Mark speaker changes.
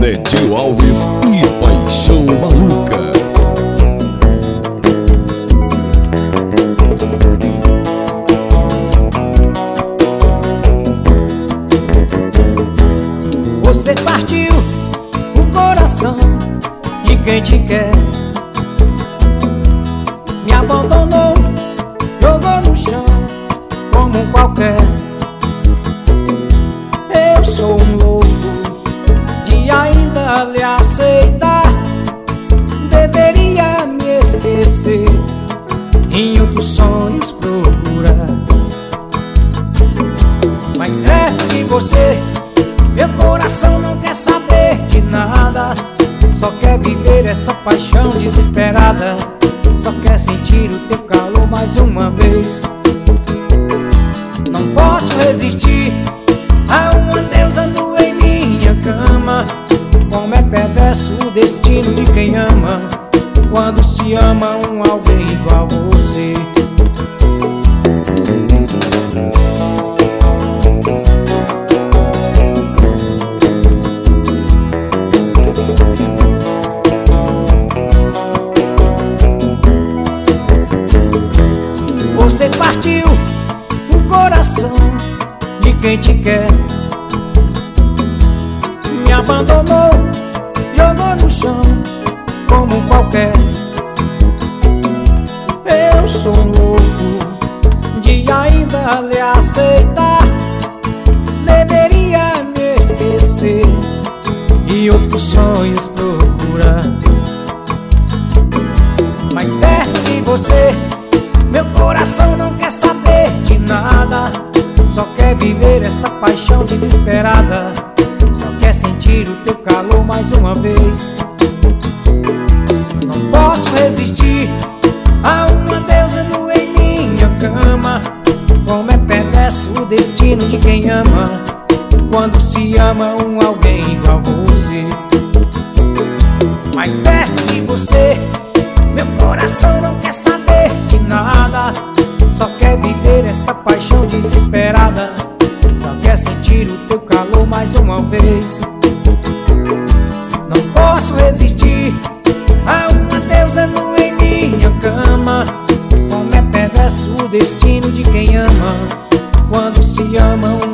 Speaker 1: Netinho Alves e Paixão Maluca.
Speaker 2: Você partiu o coração de quem te quer, me abandonou, jogou no chão como um qualquer. Eu sou um louco de ainda lhe aceitar. Deveria me esquecer, em outros sonhos procurar. Mas perto de você, meu coração não quer saber de nada. Só quer viver essa paixão desesperada. Só quer sentir o teu calor mais uma vez. Não posso resistir a um adeus ando em minha cama. Como é perverso o destino de quem ama, quando se ama um alguém igual a você. Você partiu o coração de quem te quer, me abandonou, jogou no chão como qualquer. Eu sou um louco de ainda lhe aceitar. Deveria me esquecer e outros sonhos procurar. Mas perto de você, meu coração não quer saber de nada. Só quer viver essa paixão desesperada. Só quer sentir o teu calor mais uma vez. Não posso resistir a uma deusa nu em minha cama. Como é perverso o destino de quem ama, quando se ama um alguém igual a você. Mas perto de você, meu coração não quer saber de nada. Só quer viver essa paixão desesperada. Só quer sentir o teu calor mais uma vez. Não posso resistir a uma deusa nu em minha cama. Como é perverso o destino de quem ama, quando se ama um